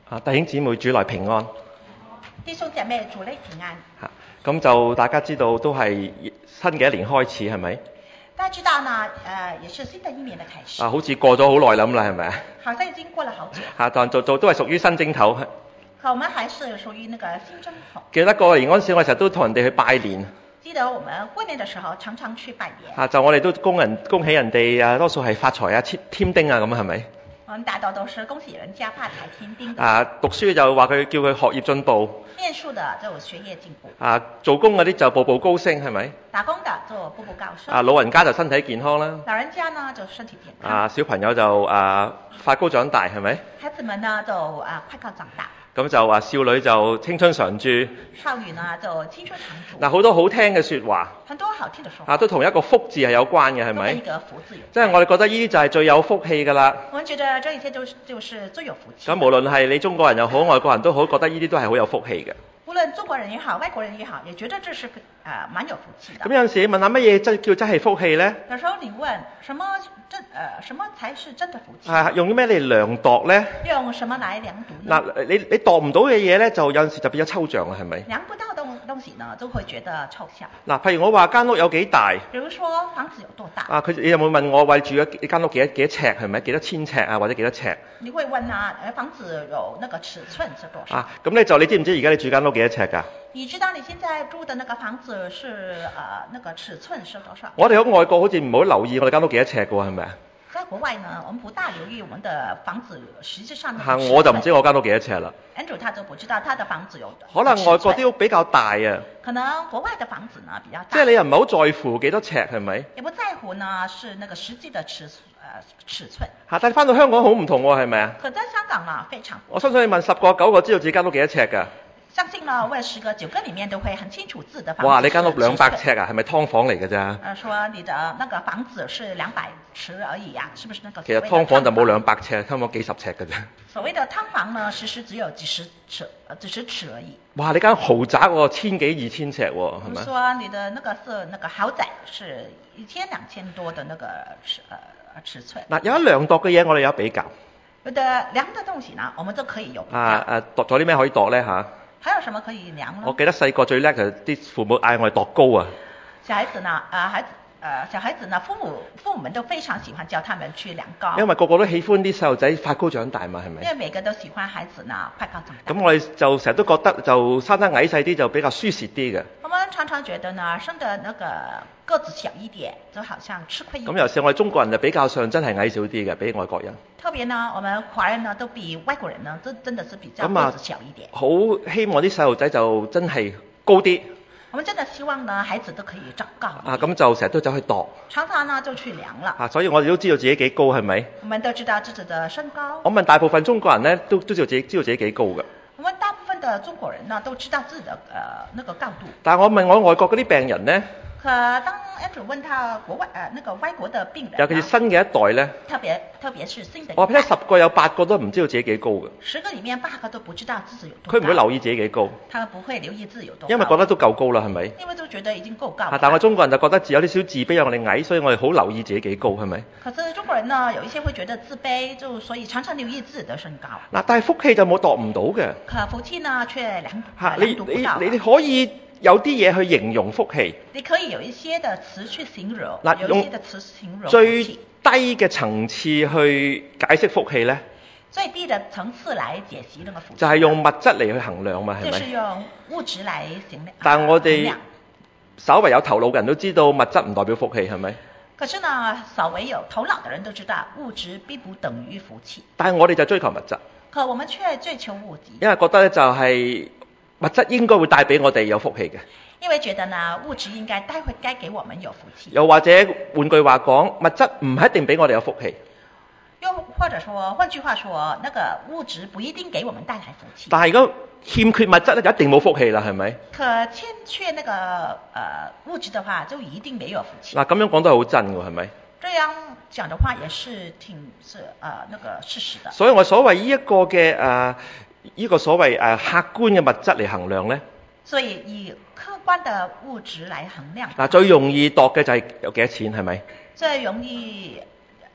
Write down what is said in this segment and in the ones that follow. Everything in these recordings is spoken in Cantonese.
弟兄姊妹主內平安。 弟兄姐妹主內平安。 咁就大家知道都係新嘅一年開始係咪？ 大家知道呢，也是新的一年的開始。 好似過咗好耐咁啦，係咪啊？ 好像已經過了好久。 但都係屬於新正頭。 可我們還是屬於那個新正頭。 記得過年嗰陣時，我成日都同人哋去拜年。 記得我們過年的時候，常常去拜年。 就我哋都恭喜人哋多數係發財啊、添丁啊咁係咪？ 我們大多都是恭喜人家發財添丁。 讀書就話佢叫佢學業進步。 念書的就學業進步。 做工嗰啲就步步高升係咪？ 打工的就步步高升。 老人家就身體健康啦。 老人家呢就身體健康。 小朋友就快高長大係咪？ 孩子們呢就快高長大。咁就少女就青春常駐。 少女呢就青春常駐。 好多好聽嘅説話。 很多好聽的說話。 都同一個福字係有關嘅係咪？ 跟一個福字有關。 即係我哋覺得呢啲就係最有福氣㗎啦。 我們覺得這一切就是最有福氣。 咁無論係你中國人又好，外國人都好，覺得呢啲都係好有福氣嘅。 無論中國人也好，外國人也好，也覺得這是蠻有福氣的。 咁有陣時你問下乜嘢叫真係福氣呢？ 有時候你問什麼才是真的福氣？ 用咩嚟量度呢？ 用什麼來量度呢？ 你度唔到嘅嘢呢，就有陣時就變咗抽象啦，係咪？ 量不到東西呢，就會覺得抽象。 譬如我話間屋有幾大？ 比如說房子有多大？ 你有冇問我話住咗間屋幾多尺係咪？幾多千尺啊，或者幾多尺？ 你會問房子有那個尺寸是多少？ 咁你知唔知而家你住間屋幾多尺㗎？ 你知道你現在住的那個房子是那個尺寸是多少？ 我哋喺外國好似唔好留意我哋間屋幾多尺㗎喎，係咪啊？ 在國外呢，我們不大留意我們的房子實際上。 我就唔知我間屋幾多尺啦。 Andrew 他就不知道他的房子有。 可能外國啲屋比較大啊。 可能國外的房子呢比較大。 即係你又唔係好在乎幾多尺係咪？ 也不在乎呢，是那個實際的尺寸。 但係翻到香港好唔同喎，係咪啊？ 可在香港呢非常。 我相信你問10個9個知道自己間屋幾多尺㗎。 相信呢，問10個9個裡面都會很清楚自己的房子。 哇！你間屋200尺啊，係咪劏房嚟㗎咋？ 說你的那個房子是200尺而已啊，是不是那個？ 其實劏房就冇200尺，劏房幾十尺㗎啫。 所謂的劏房呢，其實只有幾十尺而已。 哇！你間豪宅喎，1000幾2000尺喎，係咪？ 說你的那個是那個豪宅是1000、2000多的那個尺寸。 有一量度嘅嘢，我哋有比較。 有的量的東西呢，我們都可以有比較。 度咗啲咩可以度呢？ 還有什麼可以量呢？ 我記得細個最叻就啲父母嗌我哋度高啊。 小孩子呢，小孩子呢，父母們都非常喜歡叫他們去量高。 因為個個都喜歡啲細路仔快高長大嘛，係咪？ 因為每個都喜歡孩子呢快高長大。 咁我哋就成日都覺得就生得矮細啲就比較舒適啲嘅。 我們常常覺得呢，生得那個個子小一點，就好像吃虧一點。 咁尤其是我哋中國人就比較上真係矮少啲嘅，比外國人。 特別呢，我們華人呢都比外國人呢，真的是比較個子小一點。 好希望啲細路仔就真係高啲。 我們真的希望呢，孩子都可以長高。 咁就成日都走去度。 常常呢就去量了。 所以我哋都知道自己幾高係咪？ 我們都知道自己的身高。 我問大部分中國人呢，都知道自己幾高嘅。 我們大部分的中國人呢，都知道自己的那個高度。 但係我問我外國嗰啲病人呢， 可當 Andrew 問他那個外國的病人， 尤其是新嘅一代呢， 特別是新的一代， 我睇10個有8個都唔知道自己幾高嘅。 10個裡面8個都不知道自己有多高。 佢唔會留意自己幾高。 他不會留意自己有多高。 因為覺得都夠高啦，係咪？ 因為都覺得已經夠高。 但係我中國人就覺得有啲少自卑，我哋矮，所以我哋好留意自己幾高，係咪？ 可是中國人呢，有一些會覺得自卑，就所以常常留意自己的身高。 但係福氣就冇度唔到嘅。 可福氣呢，卻量度不到。 你可以有啲嘢去形容福氣。 你可以有一些的詞去形容。有一些的詞形容。 最低嘅層次去解釋福氣呢？ 最低的層次來解析那個福氣。 就係用物質嚟去衡量嘛，係咪？ 就是用物質來衡量。 但我哋稍為有頭腦嘅人都知道物質唔代表福氣，係咪？ 可是呢，稍微有頭腦的人都知道物質並不等於福氣。 但係我哋就追求物質。 可我們卻追求物質。 因為覺得就係物質應該會帶俾我哋有福氣嘅。 因為覺得呢，物質應該該給我們有福氣。 又或者換句話講，物質唔一定俾我哋有福氣。 又或者說，換句話說，那個物質不一定給我們帶來福氣。 但係如果欠缺物質咧，就一定冇福氣啦，係咪？ 可欠缺那個物質的話，就一定沒有福氣。 咁樣講都係好真㗎，係咪？ 這樣講的話也是那個事實的。 所以我所謂呢一個嘅呢個所謂客觀嘅物質嚟衡量咧。 所以以客觀的物質來衡量。 最容易度嘅就係有幾多錢，係咪？ 最容易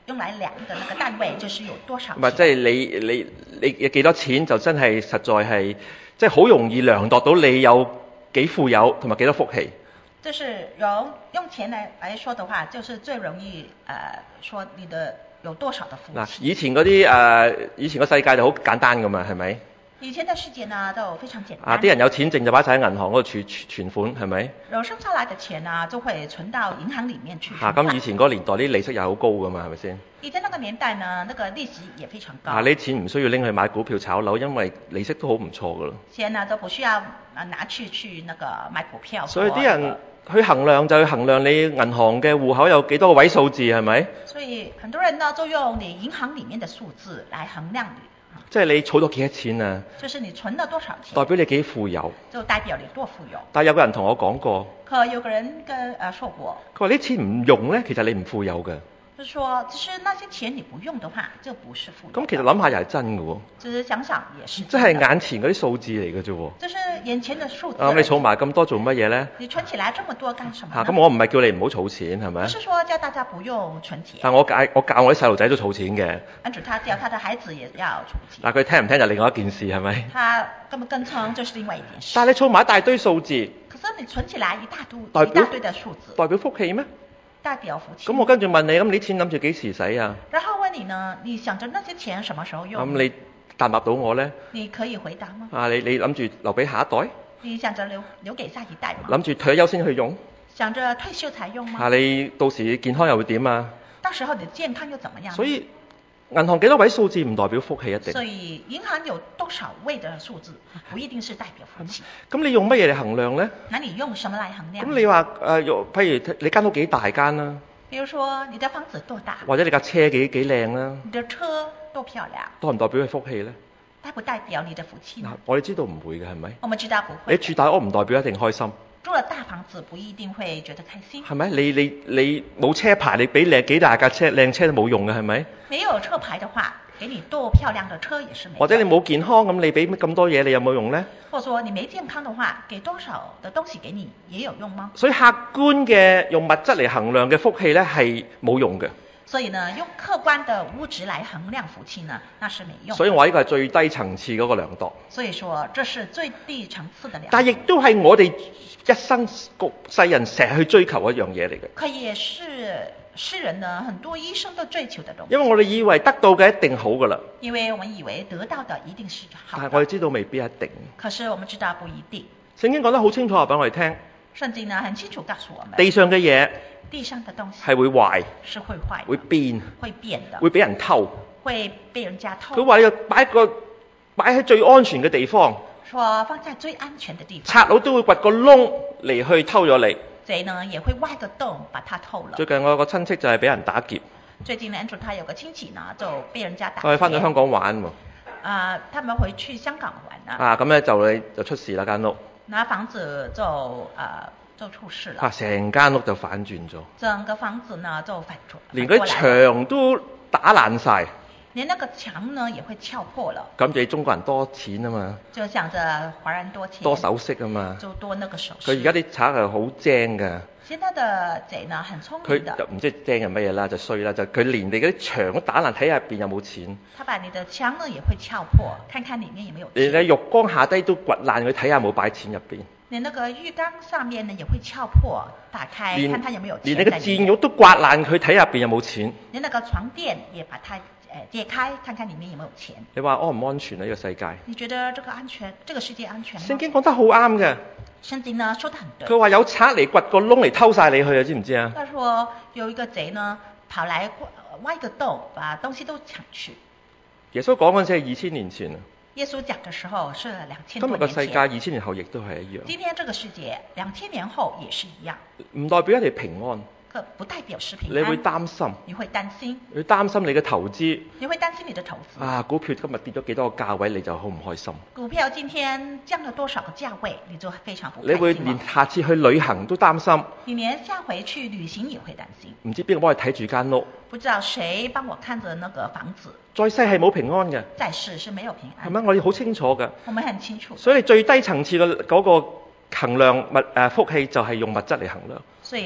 用來量的那個單位就是有多少唔係，即錢。 係你有幾多錢就真係實在係，即係好容易量度到你有幾富有同埋幾多福氣。 就是用錢來說的話，就是最容易說你的有多少的福嗱， 氣。 以前個世界就好簡單噶嘛，係咪？ 以前的世界呢都非常簡單。 啊，啲人有錢剩就擺晒喺銀行嗰度存款，係咪？ 有剩下來的錢呢，就會存到銀行裡面去。 咁以前嗰個年代啲利息又好高噶嘛，係咪先？ 以前那個年代呢，那個利息也非常高。 呢啲錢唔需要拎去買股票炒樓，因為利息都好唔錯噶啦。 錢呢都不需要拿去那個買股票。 所以啲人去衡量就去衡量你銀行嘅戶口有幾多個位數字，係咪？ 所以很多人呢就用你銀行裡面的數字來衡量你。 即係你儲到幾多錢啊？ 就是你存了多少錢， 代表你幾富有。 就代表你多富有。 但係有個人同我講過， 可有個人說過， 佢話呢啲錢唔用呢，其實你唔富有嘅。 就是說，只是那些錢你不用的話，就不是富有。 咁其實諗下又係真嘅喎。 只是想想也是。 即係眼前嗰啲數字嚟嘅啫喎。 就是眼前的數字。 你儲埋咁多做乜嘢呢？ 你存起來這麼多幹什麼呢？ 咁我唔係叫你唔好儲錢，係咪？ 不是說叫大家不用存錢。 但我教我啲細路仔都儲錢嘅。 跟住他教他的孩子也要儲錢。 但佢聽唔聽就另外一件事，係咪？ 他跟不跟從就是另外一件事。 但係你儲埋一大堆數字。 可是你存起來一大堆的數字。 代表福氣咩？ 代表福氣。 咁我跟住問你，咁你啲錢諗住幾時使啊？ 然後問你呢，你想着那些錢什麼時候用？ 咁你答唔答到我呢？ 你可以回答嗎？ 你諗住留俾下一代？ 你想着留給下一代嗎？ 諗住退休先去用？ 想着退休才用嗎？ 你到時健康又會點啊？ 到時候你健康又怎麼樣？ 所以銀行幾多位數字唔代表福氣一定。 所以銀行有多少位的數字，不一定是代表福氣。 咁你用乜嘢嚟衡量呢？ 那你用什麼來衡量？ 咁你話譬如你間屋幾大間啦？ 比如說你的房子多大？ 或者你架車幾靚啦？ 你的車多漂亮？ 代唔代表係福氣呢？ 代不代表你的福氣呢？ 我哋知道唔會嘅，係咪？ 我們知道不會。 你住大屋唔代表一定開心。 住了大房子不一定會覺得開心。 係咪？你冇車牌，你俾幾大架車靚車都冇用嘅，係咪？ 沒有車牌的話，給你多漂亮的車也是沒用。 或者你冇健康，咁你俾咁多嘢，你有冇用呢？ 或者說你沒健康的話，給多少的東西給你也有用嗎？ 所以客觀嘅用物質嚟衡量嘅福氣呢，係冇用嘅。 所以呢，用客觀的物質來衡量福氣呢，那是沒用。 所以我呢個係最低層次嗰個量度。 所以說，這是最低層次的量度。 但係亦都係我哋一生世人成日去追求一樣嘢嚟嘅。 可也是世人呢，很多醫生都追求的東西。 因為我哋以為得到嘅一定好㗎啦。 因為我們以為得到的一定是好的。 但係我哋知道未必一定。 可是我們知道不一定。 聖經講得好清楚話俾我哋聽。 聖經呢很清楚告訴我們。 地上嘅嘢。 地上的東西係會壞， 是會壞， 會變， 會變的， 會俾人偷， 會被人家偷。 佢話你要擺喺最安全嘅地方， 說放在最安全的地方， 賊佬都會掘個窿嚟去偷咗你。 賊呢也會挖個洞把它偷了。 最近我有個親戚就係俾人打劫。 最近呢，Andrew 他有個親戚呢就被人家打劫。 佢翻咗香港玩喎。 他們回去香港玩啦。 咁咧就出事啦間屋。 那房子就出事了。 成間屋就反轉咗。 整個房子呢就反轉。 連嗰啲牆都打爛晒。 連那個牆呢也會撬破了。 咁你中國人多錢啊嘛。 就想着華人多錢。 多首飾啊嘛。 就多那個首飾。 佢而家啲賊係好精㗎。 現在的賊呢很聰明的。 佢就唔知精係乜嘢啦，就衰啦，就佢連你嗰啲牆都打爛，睇下入邊有冇錢。 他把你的牆呢也會撬破，看看裡面有沒有錢。 連你浴缸下低都掘爛，佢睇下有冇擺錢入邊。 連那個浴缸上面呢也會撬破，打開看它有沒有錢。 連你個墊褥都刮爛，佢睇下入邊有冇錢。 連那個床墊也把它揭開，看看裡面有沒有錢。 你話安唔安全呢？呢個世界？ 你覺得這個安全？這個世界安全嗎？ 聖經講得好啱嘅。 聖經呢說得很對。 佢話有賊嚟掘個窿嚟偷晒你去啊！知唔知啊？ 他說有一個賊呢跑來挖一個洞，把東西都搶去。 耶穌講嗰陣時係2000年前啊。 耶穌講的時候是2000多年前。 今日個世界2000年後亦都係一樣。 今天這個世界2000年後也是一樣。 唔代表一定平安。 不代表是平安。 你會擔心。 你會擔心。 你擔心你嘅投資。 你會擔心你的投資。 股票今日跌咗幾多個價位，你就好唔開心。 股票今天降了多少個價位，你就非常不開心。 你會連下次去旅行都擔心。 你連下回去旅行也會擔心。 唔知邊個幫你睇住間屋。 不知道誰幫我看着那個房子。 在世係冇平安嘅。 在世是沒有平安。 係咪？我哋好清楚㗎。 我們很清楚。 所以最低層次嘅嗰個衡量福氣就係用物質嚟衡量。 所以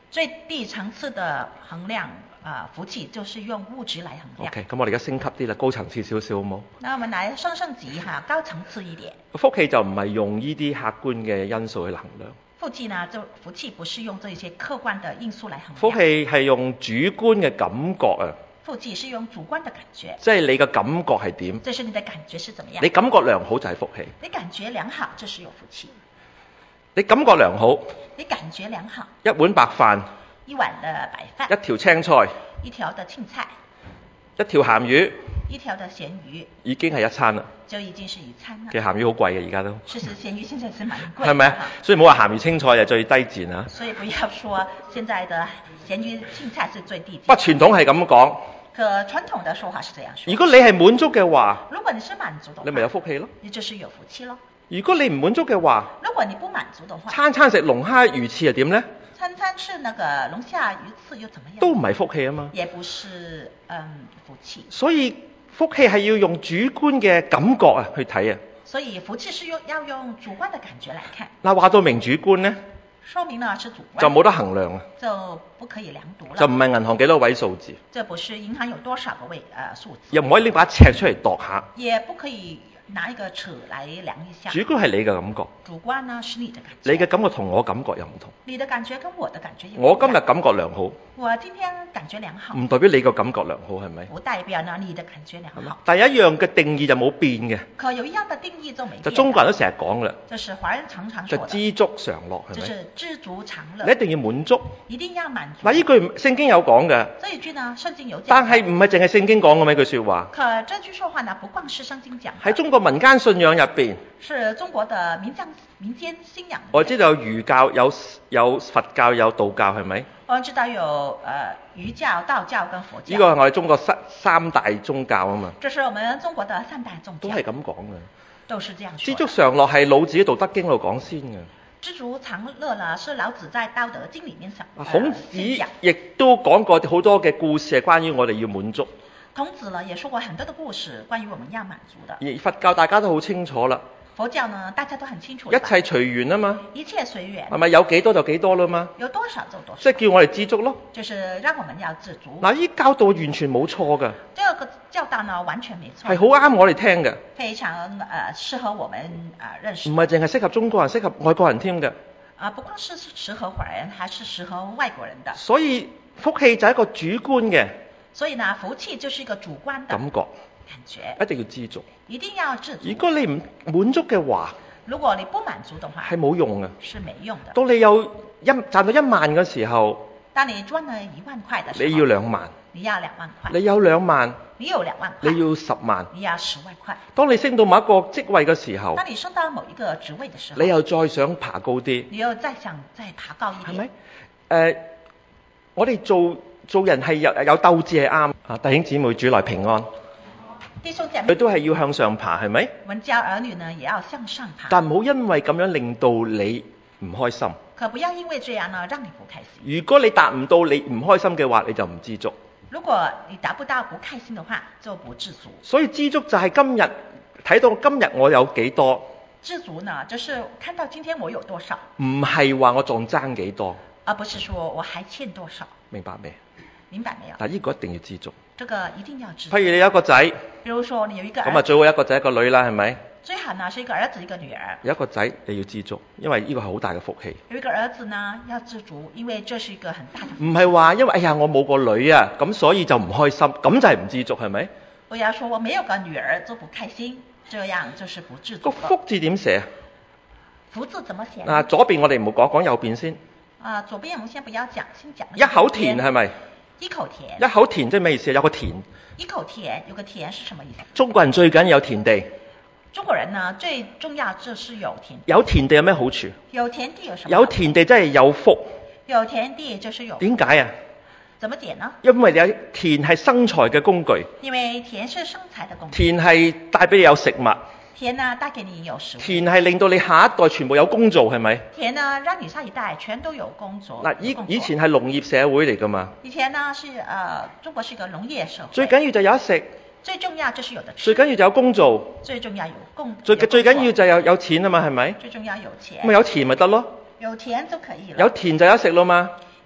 最低層次的衡量福氣就是用物質來衡量。 OK， 咁我哋而家升級啲啦，高層次少少好冇？ 那我們來升級下，高層次一點。 福氣就唔係用呢啲客觀嘅因素去衡量。 福氣呢，就福氣不是用這些客觀的因素來衡量。 福氣係用主觀嘅感覺啊。 福氣是用主觀的感覺。 即係你嘅感覺係點？ 這是你的感覺是怎麼樣？ 你感覺良好就係福氣。 你感覺良好，這是有福氣。 你感覺良好。 你感覺良好。 一碗白飯。 一碗的白飯。 一條青菜。 一條的青菜。 一條鹹魚。 一條的鹹魚。已經係一餐啦。 就已經是一餐啦。 嘅鹹魚好貴嘅而家都。 其實鹹魚現在是蠻貴。 係咪啊？所以唔好話鹹魚青菜係最低賤啊。 所以不要說現在的鹹魚青菜是最低賤。 不過傳統係咁講。 可傳統的說法是這樣說。 如果你係滿足嘅話， 如果你是滿足的話， 你咪有福氣咯。 你就是有福氣咯。 如果你唔滿足嘅話， 如果你不滿足的話， 餐餐食龍蝦魚翅係點呢？ 餐餐吃那個龍蝦魚翅又怎麼樣？ 都唔係福氣啊嘛。 也不是福氣。 所以福氣係要用主觀嘅感覺去睇啊。 所以福氣是要用主觀的感覺來看。 嗱，話到明主觀呢， 說明呢是主觀， 就冇得衡量啊， 就不可以量度了。 就唔係銀行幾多位數字。 這不是銀行有多少個數字。 又唔可以拎把尺出嚟度下。 也不可以拿一個尺來量一下。 主觀係你嘅感覺。 主觀呢是你的感覺。 你嘅感覺同我感覺又唔同。 你的感覺跟我的感覺又唔同。 我今日感覺良好。 我今天感覺良好。 唔代表你個感覺良好係咪？ 不代表呢你的感覺良好。 但係一樣嘅定義就冇變嘅。 可有一樣的定義就沒變。 就中國人都成日講㗎啦。 就是華人常常說的。 就知足常樂係咪？ 就是知足常樂。 你一定要滿足。 一定要滿足。 嗱，呢句聖經有講嘅。 這一句呢，聖經有講。 但係唔係淨係聖經講嘅咩句説話？ 可這句說話呢，不光是聖經講。 喺中國民間信仰入邊。 是中國的民間信仰。 我知道有儒教、有佛教、有道教，係咪？ 我知道有儒教、道教跟佛教。 呢個係我哋中國三大宗教啊嘛。 這是我們中國的三大宗教。 都係咁講嘅。 都是這樣說。 知足常樂係老子喺《道德經》度講先嘅。 知足常樂呢，是老子在《道德經》裡面孔子亦都講過好多嘅故事係關於我哋要滿足。 孔子呢也說過很多的故事，關於我們要滿足的。 而佛教大家都好清楚啦。 佛教呢，大家都很清楚。 一切隨緣啊嘛。 一切隨緣。係咪有幾多就幾多啦嘛？ 有多少就多少。 即係叫我哋知足咯。 就是讓我們要知足。 嗱，呢教導完全冇錯㗎。 這個教導呢，完全沒錯。 係好啱我哋聽嘅。 非常適合我們認識。 唔係淨係適合中國人，適合外國人添嘅。 不光是適合華人，還是適合外國人的。 所以福氣就係一個主觀嘅。 所以呢，福氣就是一個主觀的感覺。一定要知足。 一定要知足。 如果你唔滿足嘅話， 如果你不滿足的話， 係冇用嘅。 是沒用的。 到你有賺到1萬嘅時候， 當你賺了1萬塊的時候， 你要2萬。 你要2萬塊。 你有2萬。 你有2萬塊。 你要10萬。 你要10萬塊。 當你升到某一個職位嘅時候， 當你升到某一個職位嘅時候， 你又再想爬高啲， 你又再想再爬高一點， 係咪？我哋做人係有鬥志係啱啊！弟兄姊妹，主內平安。 弟兄姐妹， 佢都係要向上爬，係咪？ 我們教兒女呢，也要向上爬。 但唔好因為咁樣令到你唔開心。 可不要因為這樣呢，讓你不開心。 如果你達唔到你唔開心嘅話，你就唔知足。 如果你達不到不開心的話，就不知足。 所以知足就係今日睇到今日我有幾多。 知足呢，就是看到今天我有多少。 唔係話我仲爭幾多， 而不是說我還欠多少。 明白未？ 明白沒有？ 但係呢個一定要知足。 這個一定要知足。 譬如你有一個仔， 比如說你有一個兒子， 咁啊最好一個仔一個女啦，係咪？ 最好呢是一個兒子一個女兒。 有一個仔你要知足，因為呢個係好大嘅福氣。 有一個兒子呢要知足，因為這是一個很大的福氣。 唔係話因為哎呀我冇個女啊，咁所以就唔開心，咁就係唔知足，係咪？ 不要說我沒有個女兒就不開心，這樣就是不知足。 個福字點寫？ 福字怎麼寫？ 嗱，左邊我哋唔好講，講右邊先。 左邊我們先不要講，先講。 一口田係咪？ 一口田。 一口田即係咩意思？有個田。 一口田，有個田是什麼意思？ 中國人最緊要有田地。 中國人呢最重要就是有田地。 有田地有咩好處？ 有田地有什麼？ 有田地真係有福。 有田地就是有福。 點解啊？ 怎麼點呢？ 因為有田係生財嘅工具。 因為田是生財的工具。 田係帶俾你有食物。 田呢帶給你有食物。 田係令到你下一代全部有工做，係咪？ 田呢讓你下一代全都有工作。 嗱，以前係農業社會嚟㗎嘛。 以前呢是中國是一個農業社會。 最緊要就有得食。 最重要就是有得吃。 最緊要就有工做。 最重要有工。 最緊要就有錢啊嘛，係咪？ 最重要有錢。 咪有田咪得咯。 有田就可以了。 有田就有得食咯嘛。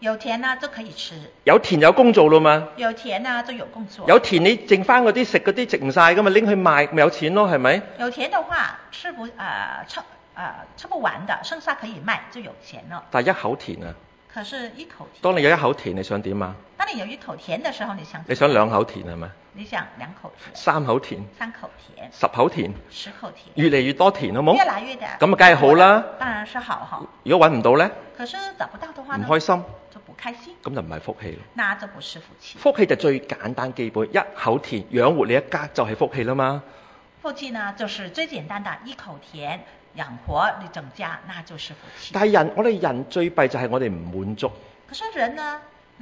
有田呢就可以吃， 有田有工做啦嘛， 有田呢就有工作。 有田你剩翻嗰啲食嗰啲食唔晒噶嘛，拎去賣咪有錢咯，係咪？ 有田的話吃不完的，剩下可以賣就有錢了。 但係一口田啊， 可是一口田。 當你有一口田，你想點啊？ 當你有一口田的時候，你想？ 你想兩口田係咪？ 你想兩口田。 三口田。 三口田。 10口田。 10口田。 越嚟越多田好冇？ 越來越大。 咁啊，梗係好啦。 當然是好哈。 如果揾唔到呢？ 可是找不到的話呢？ 唔開心。 就不開心。 咁就唔係福氣咯。 那就不是福氣。 福氣就最簡單基本，一口田養活你一家就係福氣啦嘛。 福氣呢，就是最簡單的一口田養活你整家，那就是福氣。 但係我哋人最弊就係我哋唔滿足。 可是人呢，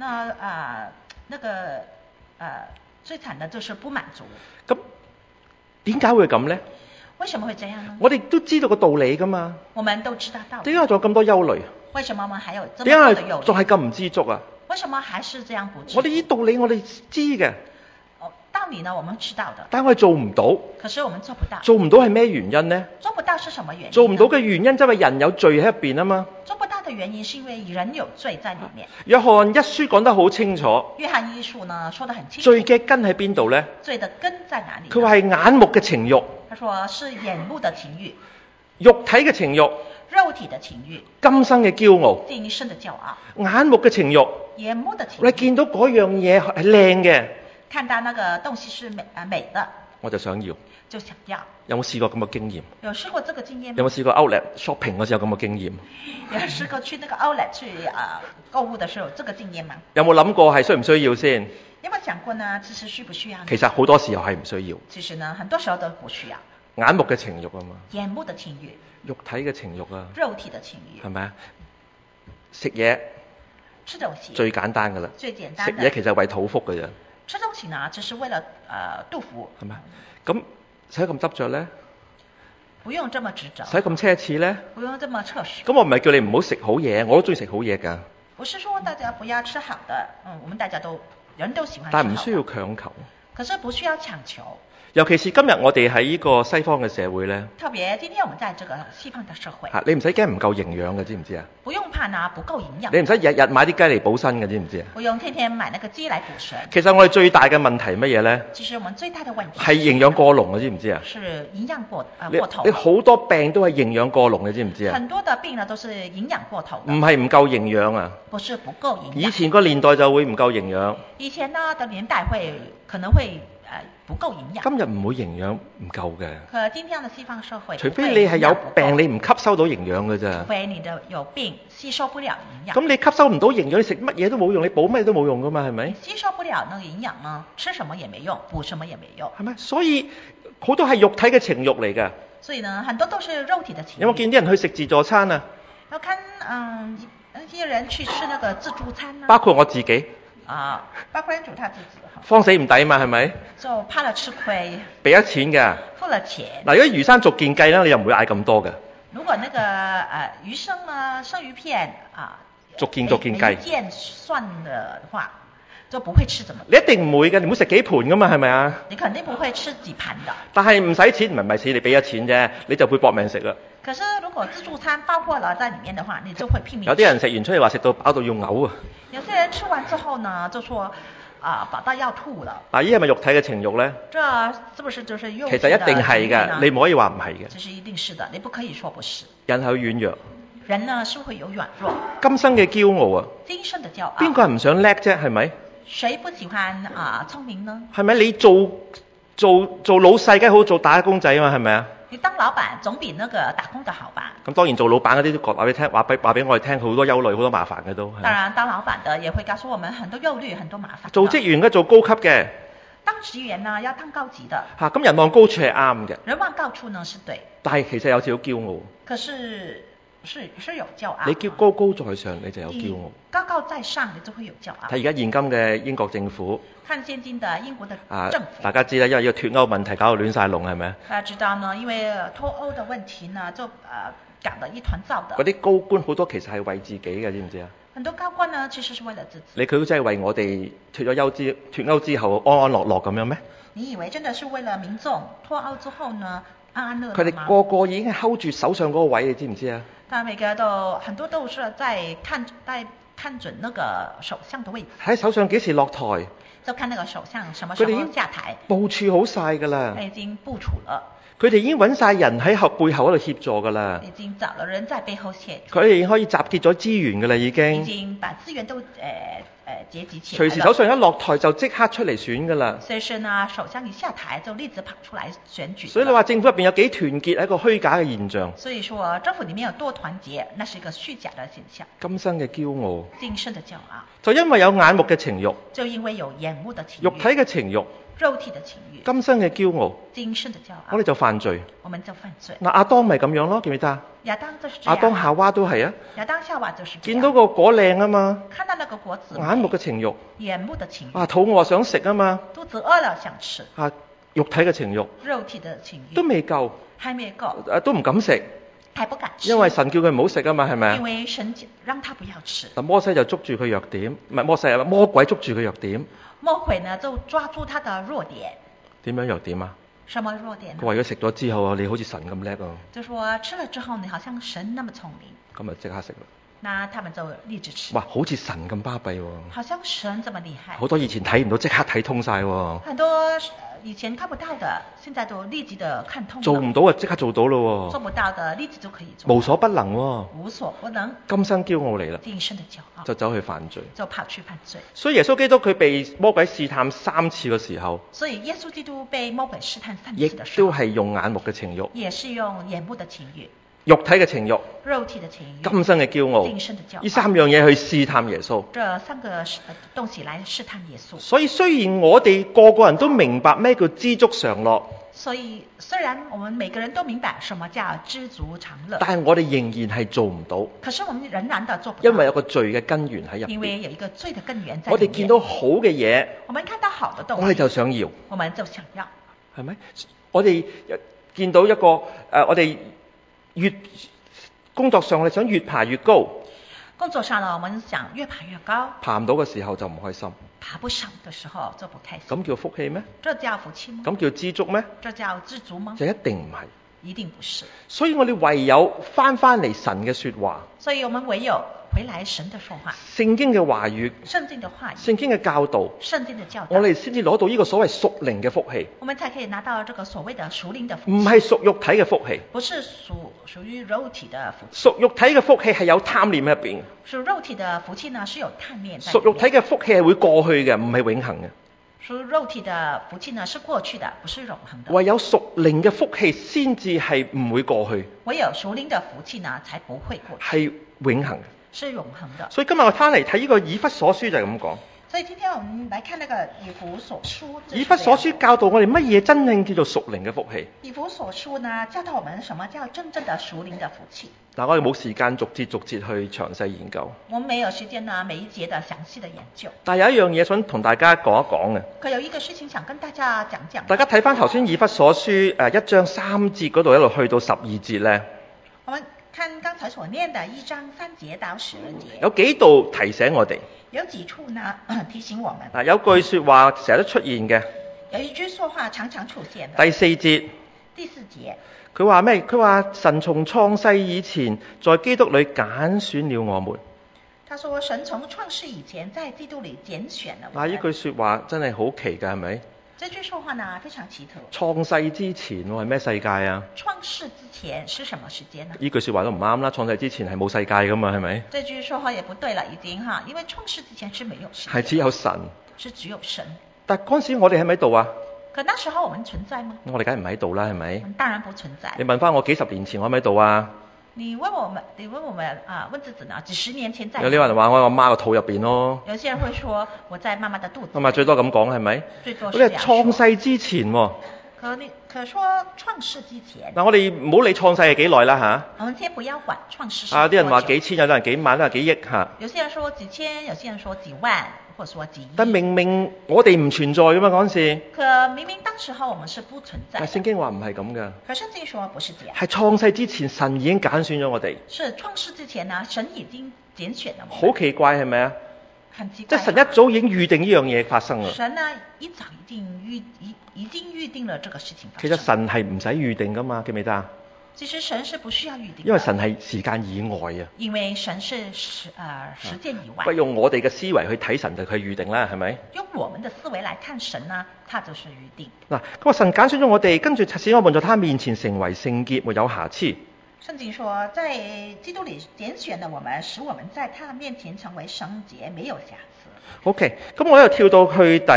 最慘的就是不滿足。 咁點解會咁呢？ 為什麼會這樣呢？ 我哋都知道個道理噶嘛。 我們都知道道理。 點解仲有咁多憂慮？ 為什麼我們還有這麼多的憂慮？ 點解仲係咁唔知足啊？ 為什麼還是這樣不知足？ 我哋啲道理我哋知嘅。 道理呢，我們知道的。 但係我哋做唔到。 可是我們做不到。 做唔到係咩原因呢？ 做不到是什麼原因？ 做唔到嘅原因就係人有罪喺入邊啊嘛。 做不到的原因是因為人有罪在裡面。 約翰一書講得好清楚。 約翰一書呢說得很清楚。 罪嘅根喺邊度呢？ 罪的根在哪裡？ 佢話係眼目嘅情慾。 他說是眼目的情慾。 肉體嘅情慾。 肉體的情慾。 今生嘅驕傲。 今生的驕傲。 眼目嘅情慾。 眼目的情慾。 你見到嗰樣嘢係靚嘅。 看到那個東西是美的， 我就想要。 就想要。 有冇試過咁嘅經驗？ 有試過這個經驗嗎？ 有冇試過 Outlet shopping 嗰時有咁嘅經驗？ 有試過去那個 Outlet 去購物的時候，這個經驗嗎？ 有冇諗過係需唔需要先？ 有冇想過呢？其實需不需要呢？ 其實好多時候係唔需要。 其實呢，很多時候都不需要。 眼目嘅情慾啊嘛。 眼目的情慾。 肉體嘅情慾啊。 肉體的情慾。 係咪啊？食嘢。 吃東西。 最簡單㗎啦。 最簡單。 食嘢其實係為肚腹㗎啫。 吃東西呢，只是為了肚腹。 係咪？咁使咁執着咧？ 不用這麼執着。 使咁奢侈咧？ 不用這麼奢侈。 咁我唔係叫你唔好食好嘢，我都中意食好嘢㗎。 不是說大家不要吃好的，我們大家人都喜歡吃好的。 但係唔需要強求。 可是不需要強求。 尤其是今日我哋喺呢個西方嘅社會咧， 特別今天我們在這個西方的社會， 你唔使驚唔夠營養嘅，知唔知啊？ 不用怕呢，不夠營養。 你唔使日日買啲雞嚟補身嘅，知唔知啊？ 不用天天買那個雞來補身。 其實我哋最大嘅問題係乜嘢咧？ 其實我們最大的問題係營養過濃嘅，知唔知啊？ 是營養過頭。 你好多病都係營養過濃嘅，知唔知啊？ 很多的病呢都是營養過頭。 唔係唔夠營養啊？ 不是不夠營養。 以前個年代就會唔夠營養。 以前呢的年代可能會不夠營養。 今日唔會營養唔夠嘅。 可今天的西方社會， 除非你係有病，你唔吸收到營養嘅啫。 除非你有病，吸收不了營養。 咁你吸收唔到營養，你食乜嘢都冇用，你補乜嘢都冇用噶嘛，係咪？ 吸收不了那個營養呢，吃什麼也沒用，補什麼也沒用。 係咪？所以好多係肉體嘅情慾嚟㗎。 所以呢，很多都是肉體的情慾。 有冇見啲人去食自助餐啊？ 要看那些人去吃那個自助餐呢？ 包括我自己。 包括人主他自己。 方死唔抵嘛，係咪？ 就怕了吃虧。 俾咗錢㗎。 付了錢。 嗱，如果魚生逐件計啦，你又唔會嗌咁多㗎。 如果那個魚生啊，生魚片逐件計。 每件算的話，就不會吃這麼多。 你一定唔會㗎，你唔會食幾盤㗎嘛，係咪啊？ 你肯定不會吃幾盤的。但係唔使錢，唔係錢，你俾咗錢啫，你就會搏命食啦。 可是如果自助餐包括了在裡面的話，你就會拼命吃。 有啲人食完出嚟話食到飽到要嘔啊！ 有些人吃完之後呢，就說飽到要吐了。嗱， 呢係咪肉體嘅情慾呢？ 這是不是就是肉體的？ 其實一定係㗎，你唔可以話唔係嘅。 其實一定是的，你不可以說不是。 人係軟弱。 人呢是會有軟弱。 今生嘅驕傲啊！ 今生的驕傲。邊個係唔想叻啫？係咪？ 誰不喜歡聰明呢？ 係咪？你做老細梗係好做打工仔啊嘛？係咪啊？ 你當老闆總比那個打工的好吧？咁當然做老闆嗰啲都話俾你聽，話俾我哋聽好多憂慮，好多麻煩嘅都。 當然，當老闆的也會告訴我們很多憂慮、很多麻煩。 做職員嘅做高級嘅。 當職員呢，要當高級的。咁人望高處係啱嘅。 人望高處呢是對。 但係其實有少少驕傲。 可是有驕傲。 你叫高高在上，你就有驕傲。 高高在上，你就會有驕傲。 睇而家現今嘅英國政府。 看現今的英國的政府。 大家知啦，因為呢個脫歐問題搞到亂晒龍，係咪啊？ 大家知道呢，因為脫歐的問題呢，就搞得一團糟的。 嗰啲高官好多其實係為自己嘅，知唔知啊？ 很多高官呢，其實是為了自己。 佢都真係為我哋脫歐之後安安樂樂咁樣咩？ 你以為真的是為了民眾脫歐之後呢安安樂樂嗎？ 佢哋個個已經 hold 住手上嗰個位，你知唔知啊？ 但每個都很多都是在看看準那個首相的位置， 喺首相幾時落台， 就看那個首相什麼時候下台。 部署好晒㗎啦。 他已經部署了， 佢哋已經揾晒人喺背後嗰度協助㗎啦。 已經找了人在背後協助。 佢哋已經可以集結咗資源㗎啦，已已經。 經把資源都結集起來了。 隨時首相一落台就即刻出嚟選㗎啦。 隨時呢，首相一下台就立即跑出來選舉。 所以你話政府入邊有幾團結係一個虛假嘅現象。 所以說政府裡面有多團結，那是一個虛假的現象。 今生嘅驕傲， 今生的驕傲， 就因為有眼目嘅情慾， 就因為有眼目的情慾， 肉體嘅情慾， 肉體的情慾， 今生嘅驕傲， 今生的驕傲， 我哋就犯罪。 我們就犯罪。 嗱，亞當咪咁樣咯，記唔記得啊？ 亞當就是這樣。 亞當夏娃都係啊。 亞當夏娃就是這樣。 見到個果靚啊嘛， 看到那個果子， 眼目嘅情慾， 眼目的情慾， 啊，肚餓想食啊嘛， 肚子餓了想吃， 啊，肉體嘅情慾肉體的情慾都未夠， 還沒夠， 都唔敢食， 還不敢吃， 因為神叫佢唔好食啊嘛，係咪啊？ 因為神讓他不要吃。 嗱，摩西就捉住佢弱點，唔係摩西啊，魔鬼捉住佢弱點。 魔鬼呢就抓住他的弱點。 點樣弱點啊？ 什麼弱點呢？ 佢話如果食咗之後啊，你好似神咁叻啊， 就說吃了之後你好像神那麼聰明， 咁啊即刻食啦。 那他們就立志吃。 哇，好似神咁巴閉喎！ 好像神這麼厲害。 好多以前睇唔到，即刻睇通晒喎。 很多以前看不到的，現在都立即的看通了。 做唔到啊，即刻做到咯喎。 做不到的，立即就可以做。 無所不能喎。 無所不能。 今生驕傲嚟啦。 今生的驕傲。 就走去犯罪。 就跑去犯罪。 所以耶穌基督佢被魔鬼試探3次嘅時候。 所以耶穌基督被魔鬼試探3次的時候。 亦都係用眼目嘅情慾。 也是用眼目的情慾。 肉體嘅情慾， 肉體的情慾， 今生嘅驕傲， 今生的驕傲， 呢3樣嘢去試探耶穌。 這3個東西來試探耶穌。 所以雖然我哋個個人都明白咩叫知足常樂， 所以雖然我們每個人都明白什麼叫知足常樂， 但係我哋仍然係做唔到。 可是我們仍然的做不到， 因為有個罪嘅根源喺入邊。 因為有一個罪的根源在裡面。 我哋見到好嘅嘢， 我們看到好的東西， 我哋就想要， 我們就想要， 係咪？我哋見到一個我哋工作上我哋想越爬越高， 工作上呢，我們想越爬越高， 爬唔到嘅時候就唔開心， 爬不上的時候就不開心。 咁叫福氣咩？ 這叫福氣嗎？ 咁叫知足咩？ 這叫知足嗎？ 就一定唔係， 一定不是。 所以我哋唯有翻嚟神嘅說話， 所以我們唯有回來神的說話， 聖經嘅話語， 聖經的話語， 聖經嘅教導， 聖經的教導， 我哋先至攞到呢個所謂屬靈嘅福氣， 我們才可以拿到這個所謂的屬靈的福氣， 唔係屬肉體嘅福氣， 不是屬於肉體的福氣。 屬肉體嘅福氣係有貪念喺入邊， 屬肉體的福氣呢是有貪念在裡面。 屬肉體嘅福氣係會過去嘅，唔係永恆嘅。 屬肉體的福氣呢是過去的，不是永恆的。 唯有屬靈嘅福氣先至係唔會過去， 唯有屬靈的福氣呢才不會過去， 係永恆嘅。 是永恆的。 所以今日我翻嚟睇呢個以弗所書就係咁講。 所以今天我們來看那個以弗所書。 以弗所書教導我哋乜嘢真正叫做屬靈嘅福氣。 以弗所書呢教導我們什麼叫真正的屬靈的福氣。 嗱，我哋冇時間逐節去詳細研究。 我們沒有時間呢每一節的詳細的研究。 但係有一樣嘢想同大家講一講嘅。 可有一個事情想跟大家講講。 大家睇翻頭先以弗所書1章3節嗰度一路去到12節咧。 我們看剛才所念的1章3節到12節。 有幾度提醒我哋。 有幾處呢提醒我們。 有句說話成日都出現嘅。 有一句說話常常出現的。 第4節。 第4節。佢話咩？佢話神從創世以前，在基督裏揀選了我們。 他說神從創世以前，在基督裏揀選了我們。 呢句說話真係好奇㗎，係咪？ 這句說話呢非常奇特。 創世之前係咩世界啊？ 創世之前是什麼時間呢？ 呢句說話都唔啱啦！創世之前係冇世界㗎嘛，係咪？ 這句說話也不對了，已經哈，因為創世之前是沒有世界。 係只有神。 是只有神。但嗰陣時我哋喺咪度啊？ 可那時候我們存在嗎？ 我哋梗係唔喺度啦，係咪？ 我們當然不存在。 你問翻我幾十年前我喺咪度啊？ 你問我們啊，問子子呢？幾十年前在。 有啲人話我喺我媽個肚入邊咯。 有些人會說我在媽媽的肚子。 咁啊，最多咁講係咪？ 最多是這樣說。 創世之前喎。 可說創世之前。 嗱，我哋唔好理創世係幾耐啦嚇。 我們先不要管創世。 啲人話幾千，有啲人幾萬，有啲人幾億嚇。 有些人說幾千，有些人說幾萬，或者說幾億。 但明明我哋唔存在噶嘛嗰陣時。 可明明當時候我們是不存在。 但聖經話唔係咁噶。 可聖經說不是這樣。 係創世之前，神已經揀選咗我哋。 是創世之前呢，神已經揀選了我們。 好奇怪係咪啊？ 很奇怪。 即係神一早已經預定呢樣嘢發生啦。 神呢一早已經預定了這個事情發生。 其實神係唔使預定噶嘛，記唔記得啊？ 其實神是不需要預定的， 因為神係時間以外啊。 因為神是時間以外。 不用我哋嘅思維去睇神就佢預定啦，係咪？ 用我們的思維來看神呢，他就是預定。 嗱，咁啊神揀選咗我哋，跟住使我們在他面前成為聖潔，沒有瑕疵。 聖經說，在基督裏揀選了我們，使我們在他面前成為聖潔，沒有瑕疵。 OK，咁我又跳到去第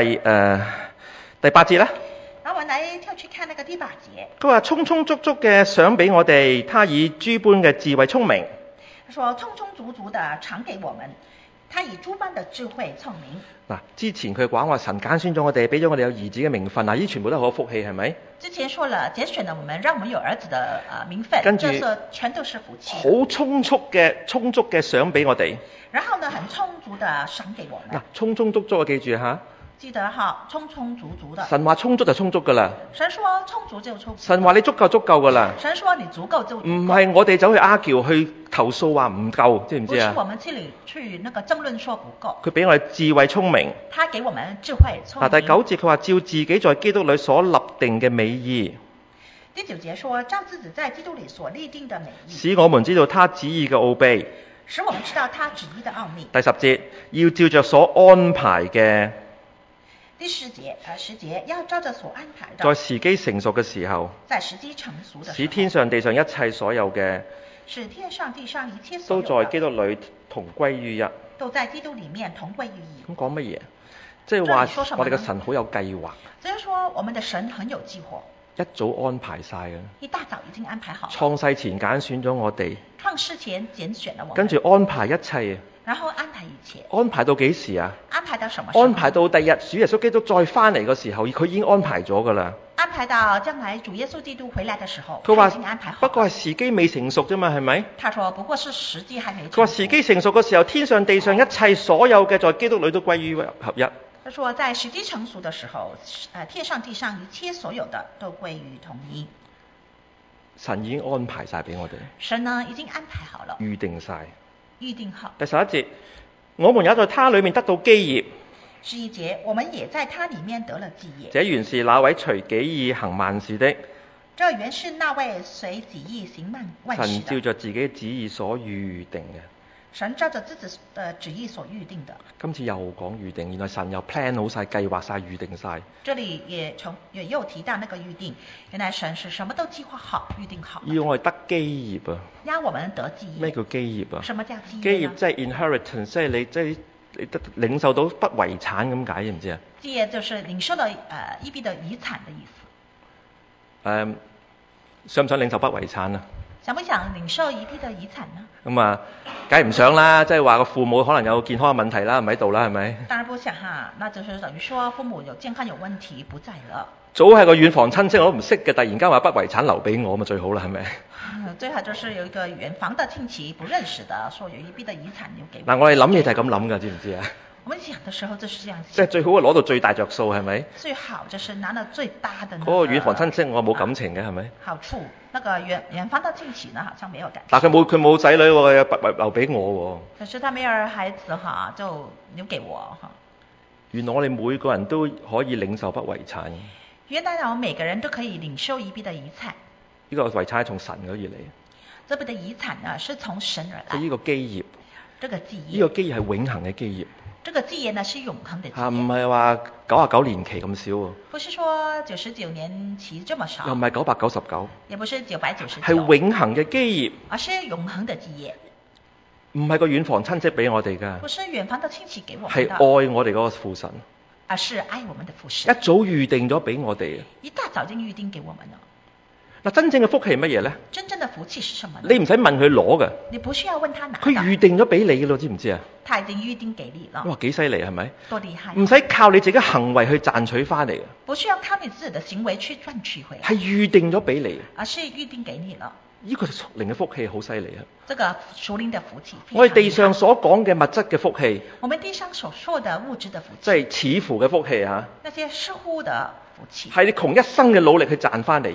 8節啦。 然後我來跳去看那個第8節。 佢話充充足足嘅賞俾我哋，他以諸般嘅智慧聰明。 他說充充足足的賞給我們，他以諸般的智慧聰明。 嗱，之前佢講話神揀選咗我哋，俾咗我哋有兒子嘅名分，嗱，呢啲全部都係好福氣，係咪？ 之前說了揀選了我們，讓我們有兒子的名分， 跟住這全都是福氣。 好充足嘅賞俾我哋。 然後呢，很充足的賞給我們。 嗱，充充足足記住嚇。 記得哈，充充足足的。 神話充足就充足噶啦。 神說充足就充足。 神話你足夠噶啦。 神說你足夠就足夠。 唔係我哋走去argue去投訴話唔夠，知唔知啊？ 不是我們去那個爭論說不夠。 佢俾我哋智慧聰明。 他給我們智慧聰明。 第9節佢話照自己在基督裏所立定嘅美意。 第9節說照自己在基督裏所立定的美意。 使我們知道他旨意嘅奧秘。 使我們知道他旨意的奧秘。 第10節要照着所安排嘅。 第10節要照着所安排的， 在時機成熟嘅時候， 在時機成熟的時候， 使天上地上一切所有嘅， 使天上地上一切所有都在基督裏同歸於一， 都在基督裡面同歸於一。 咁講乜嘢？即係話我哋嘅神好有計劃。 即係說我們的神很有計劃， 一早安排晒嘅。 一大早已經安排好。 創世前揀選咗我哋， 創世前揀選了我們， 跟住安排一切。 然後安排一切。 安排到幾時啊？ 安排到什麼時候？ 安排到第日主耶穌基督再翻嚟嘅時候，佢已經安排咗噶啦。 安排到將來主耶穌基督回來的時候， 佢話已經安排好。 不過係時機未成熟啫嘛，係咪？ 他說不過是時機還沒成熟。 佢話時機成熟嘅時候，天上地上一切所有嘅在基督裏都歸於合一。 他說在時機成熟的時候，天上地上一切所有的都歸於統一。 神已經安排晒俾我哋。 神呢已經安排好了。 預定晒。 預定好。 第11節，我們也在他裏面得到基業。 11節，我們也在他裡面得了基業。 這原是那位隨己意行萬事的。 這原是那位隨己意行萬事的。 神照着自己旨意所預定嘅。 神照着自己的旨意所預定的。 今次又講預定，原來神又 plan 好晒、計劃晒、預定晒。 這裡也又提到那個預定，原來神是什麼都計劃好、預定好。 要我哋得基業啊！ 讓我們得基業。 咩叫基業啊？ 什麼叫基業？ 基業即係 inheritance，即係你得領受到不遺產咁解，知唔知啊？ 基業就是領受了一筆的遺產的意思。 想唔想領受不遺產啊？ 想不想領受一筆的遺產呢？ 咁啊，梗係唔想啦！即係話個父母可能有健康嘅問題啦，唔喺度啦，係咪？ 當然不想哈，那就是等於說父母有健康有問題不在了。 早係個遠房親戚我都唔識嘅，突然間話不遺產留俾我，咪最好啦，係咪？ 最好就是有一個遠房的親戚不認識的，說有一筆的遺產留給我。 嗱，我哋諗嘢就係咁諗㗎，知唔知啊？ 我們想的時候就是這樣想。 即係最好係攞到最大着數，係咪？ 最好就是拿到最大的。嗰個遠房親戚我冇感情嘅，係咪？ 好處，那個遠房的親戚呢，好像沒有感情。 但佢冇仔女喎，留俾我喎。 可是他沒有孩子哈，就留給我哈。 原來我哋每個人都可以領受不遺產。 原來我們每個人都可以領受一筆的遺產。 呢個遺產係從神嗰而嚟。 這筆的遺產呢，是從神而來。 即係呢個基業。 這個基業。 呢個基業係永恆嘅基業。 這個基業呢是永恆的基業。 唔係話99年期咁少喎。 不是說99年期這麼少。 又唔係999。 也不是999。 係永恆嘅基業。 而是永恆的基業。 唔係個遠房親戚俾我哋㗎。 不是遠房的親戚給我們。 係愛我哋嗰個父神。 而是愛我們的父神。 一早預定咗俾我哋。 一大早就預定給我們了。 嗱，真正嘅福氣係乜嘢咧？ 真正的福氣是什麼呢？ 你唔使問佢攞㗎。 你不需要問他拿。 佢預定咗俾你㗎咯，知唔知啊？ 他已經預定給你了。 哇，幾犀利係咪？ 多厲害！ 唔使靠你自己行為去賺取翻嚟嘅。 不需要靠你自己的行為去賺取回來。 係預定咗俾你。 而是預定給你了。 呢個屬靈嘅福氣好犀利啊！ 這個屬靈的福氣。 我哋地上所講嘅物質嘅福氣。 我們地上所說的物質的福氣。 即係似乎嘅福氣嚇。 那些似乎的福氣。 係你窮一生嘅努力去賺翻嚟要。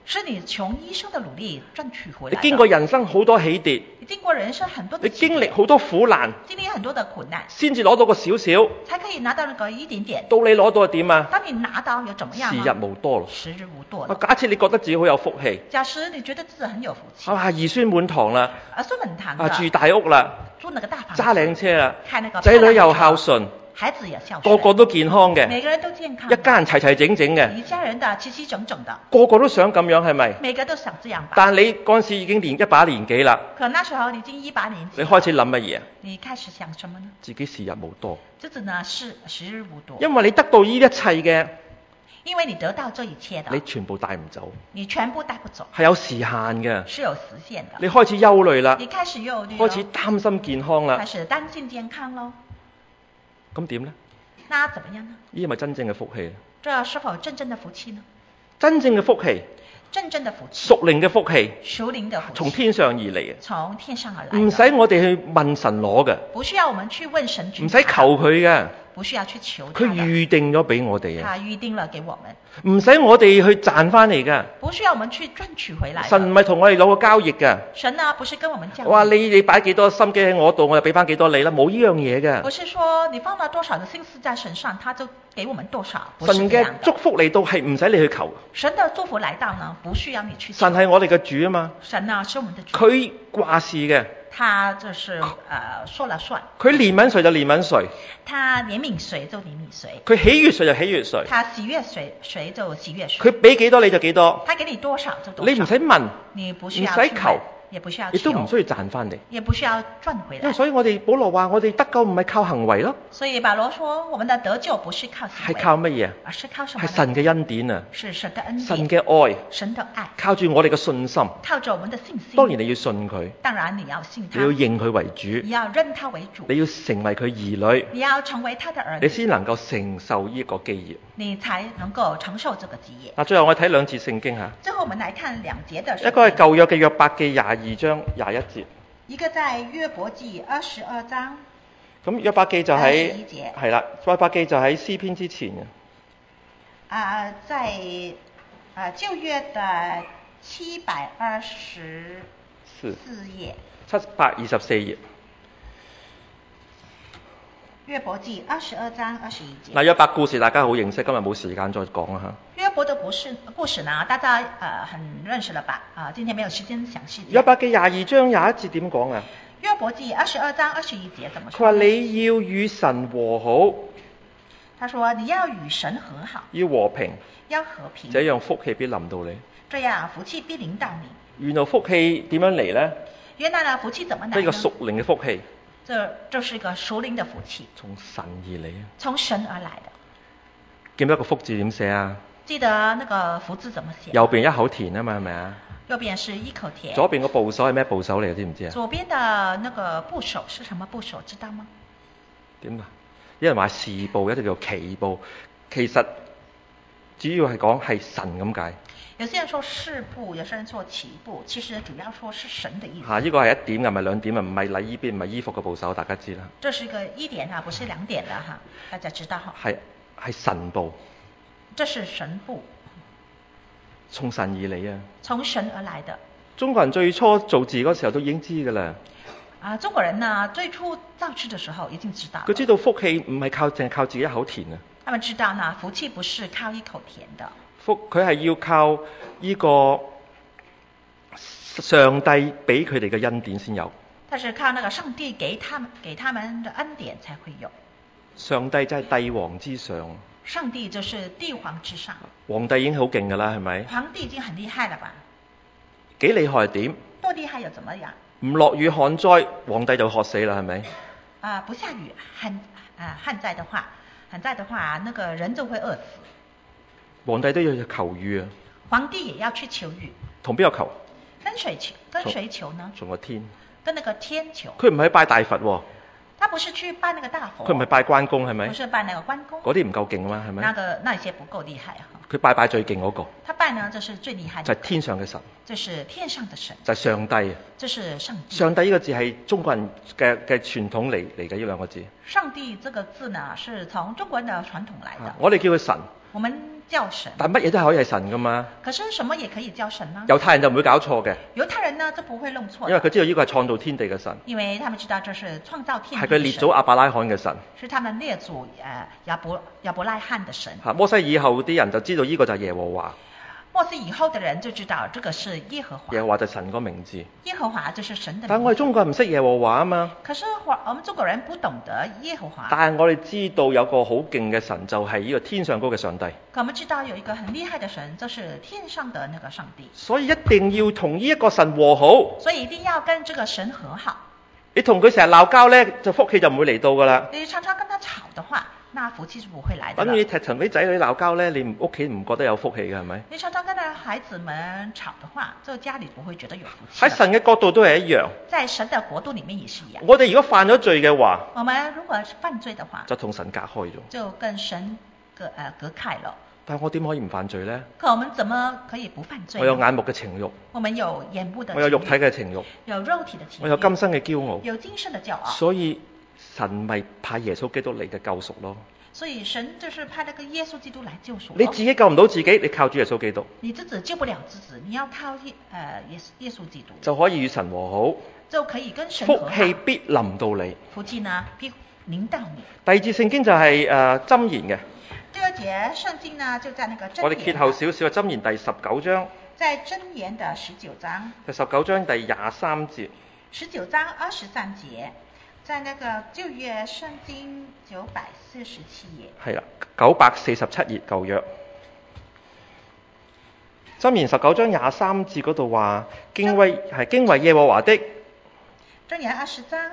是你從醫生的努力賺取回你來的。 經過人生好多起跌， 你經過人生很多的你起跌經歷好多苦難， 經歷很多的苦難， 先至攞到個少少。 才可以拿到那個一點點。 到你攞到係點啊？ 當你拿到又怎麼樣呢？ 時日無多咯。 時日無多啊， 了。 假設你覺得自己好有福氣， 假使你覺得自己很有福氣， 啊，兒孫滿堂啦， 孫滿堂啊，住的， 大屋啦， 住那個大房子， 揸靚車啦， 開那個仔女又孝漂亮的車， 順， 孩子也孝順， 個個都健康嘅， 每個人都健康， 一家人齊齊整整嘅， 一家人的齊齊整整的， 個個都想咁樣係咪？ 每個都想這樣吧。 但你嗰陣時已經一把年紀啦， 可那時候你已經18年級， 你開始諗乜嘢？ 你開始想什麼呢？ 自己時日無多， 自己呢是時日無多， 因為你得到呢一切嘅， 因為你得到這一切的， 你全部帶唔走， 你全部帶不走， 係有時限嘅。 是有時限的。 你開始憂慮啦， 你開始憂慮， 開始擔心健康啦開，始擔心健康咯。 咁點呢？ 那怎麼樣呢？ 呢係咪真正嘅福氣？ 這是否真正的福氣呢？ 真正嘅福氣， 真正的福氣， 屬靈嘅福氣， 屬靈的福氣， 從天上而嚟嘅， 從天上而來的， 唔使我哋去問神攞嘅， 不需要我們去問神去， 唔使求佢嘅， 不需要去求他佢的， 預定咗俾我哋嘅， 他預定了給我們， 唔使我哋去賺翻嚟嘅。 不需要我們去賺取回來的。 神唔係同我哋攞個交易嘅， 神呢不是跟我們交易， 話你擺幾多心機喺我度，我就俾翻幾多你啦，冇呢樣嘢嘅不。是說你放了多少的心思在神上，他就給我們多少，不是神嘅這樣的。 祝福嚟到係唔使你去求， 神的祝福來到呢，不需要你去求。 神係我哋嘅主啊嘛， 神呢是我們的主， 佢話事嘅， 他就是說了算， 佢憐憫誰就憐憫誰， 他憐憫誰就憐憫誰， 佢喜悅誰就喜悅誰， 他喜悅誰就喜悅誰， 佢俾幾多你就幾多， 他給你多少就多少， 你唔使問， 你不需要去問唔使求， 也不需要亦都唔需求， 要賺翻嚟。 也不需要賺回來。 因為所以我哋保羅話我哋得救唔係靠行為咯， 所以保羅說，我們的得救不是靠行為， 係靠乜嘢？ 而是靠什麼呢？ 係神嘅恩典啊， 是神的恩典， 神嘅愛， 神的愛， 靠住我哋嘅信心。 靠着我們的信心。 當然你要信佢， 當然你要信他， 你要認佢為主， 你要認他為主， 你要成為佢兒女， 你要成為他的兒女， 你先能夠承受呢個基業。 你才能夠承受這個基業。 嗱，最後我睇兩節聖經嚇， 最後我們來看兩節的聖經， 一個係舊約嘅約伯記22章21節， 一個在約伯記22章， 咁約伯記就喺 21節係啦，約伯記就喺詩篇之前嘅， 在舊約的724頁， 724頁。 約伯記22章21節。 嗱，約伯故事大家好認識，今日冇時間再講啦嚇。 約伯的故事呢，大家很認識了吧？今天沒有時間詳細講。 約伯記22章21節點講啊？ 約伯記22章21節怎麼說？ 佢話你要與神和好， 他說你要與神和好， 要和平， 要和平， 這樣福氣必臨到你。 這樣福氣必臨到你。 原來福氣點樣嚟呢？ 原來呢福氣怎麼來呢？ 呢個屬靈嘅福氣， 這是一個屬靈的福氣， 從神而嚟啊！ 從神而來的。 記唔記得個福字點寫啊？ 記得那個福字怎麼寫？ 右邊一口田啊嘛，係咪啊？ 右邊是一口田。 左邊個部首係咩部首嚟？知唔知啊？ 左邊的那個部首是什麼部首？知道嗎？ 點啊？有人話士部，有啲叫旗部，其實主要係講係神咁解。 有些人說士部，有些人說旗部，其實主要說是神的意思。 嚇，呢個係一點嘅，唔係兩點啊，唔係禮衣邊，唔係衣服嘅部首，大家知啦。 這是一個一點啊，不是兩點的哈，大家知道哈。 係神部。 這是神部， 從神而嚟啊！ 從神而來的。 中國人最初造字嗰時候都已經知㗎啦。 中國人呢最初造字的時候已經知道。 佢知道福氣唔係淨係靠自己一口田啊。 他們知道呢，福氣不是靠一口田的。 佢係要靠呢個上帝俾佢哋嘅恩典先有。 但是靠那個上帝給他們的恩典才會有。 上帝真係帝王之上。 上帝就是帝王之上。 皇帝已經好勁㗎啦，係咪？ 皇帝已經很厲害了吧？ 幾厲害係點？ 多厲害又怎麼樣？ 唔落雨旱災，皇帝就渴死啦，係咪？ 不下雨旱災的話，那個人就會餓死。 皇帝都要求雨啊！ 皇帝也要去求雨。 同邊個求？ 跟誰求呢？ 從個天。 跟那個天求。 佢唔係拜大佛喎。 他不是去拜那個大佛。 佢唔係拜關公係咪？ 不是拜那個關公。 嗰啲唔夠勁啊嘛，係咪？ 那些不夠厲害哈。 佢拜最勁嗰個。 他拜呢，這是最厲害的。 就係天上嘅神。 這是天上的神。 就係上帝。 這是上帝。 上帝呢個字係中國人嘅傳統嚟嘅呢兩個字。 上帝這個字呢，是從中國人的傳統來的。 我哋叫佢神。 我們叫神， 但乜嘢都係可以係神噶嘛。 可是什麼也可以叫神呢？ 猶太人就唔會搞錯嘅， 猶太人呢就不會弄錯的， 因為佢知道呢個係創造天地嘅神， 因為他們知道這是創造天係佢列地的神， 祖亞伯拉罕嘅神。 是他們列祖亞伯拉罕的神。 摩西以後啲人就知道呢個就係耶和華， 摩西以後的人就知道這個是耶和華， 耶和華就係神個名字。 耶和華就是神的名字。 但係我哋中國人唔識耶和華啊嘛。 可是我們中國人不懂得耶和華。 但係我哋知道有個好勁嘅神，就係呢個天上高嘅上帝。 我們知道有一個很厲害的神，就是天上的那個上帝。 所以一定要同呢一個神和好。 所以一定要跟這個神和好。 你同佢成日鬧交呢，就福氣就唔會嚟到噶啦。 你常常跟他吵的話，那福氣是不會來的。 等於你同啲仔女鬧交呢，你屋企唔覺得有福氣嘅係咪？ 你常常跟孩子們吵的話，就家裏不會覺得有福氣。 喺神嘅角度都係一樣。 在神的國度裡面也是一樣。 我哋如果犯咗罪嘅話， 我們如果犯罪的話， 就同神隔開咗， 就跟神隔開了。 但係我點可以唔犯罪呢？ 可我們怎麼可以不犯罪呢？ 我有眼目嘅情慾， 我們有眼目的情慾， 我有肉體嘅情慾， 有肉體的情慾， 我有今生嘅驕傲， 有今生的驕傲。 所以神咪派耶穌基督嚟嘅救贖咯。 所以神就是派那個耶穌基督來救贖。 你自己救唔到自己，你靠主耶穌基督。 你自己救不了自己，你要靠耶穌基督， 就可以與神和好， 就可以跟神和好。 福氣必臨到你。 福氣呢必臨到你。 第二節聖經就係箴言嘅。 第二節聖經呢就在那個箴言。 我哋揭後少少嘅箴言第19章。 在箴言的19章。 第19章第23節。 19章23節，在那個舊約聖經947頁。 係啦，947頁舊約。箴言19章23節嗰度話，敬畏耶和華的。 箴言19章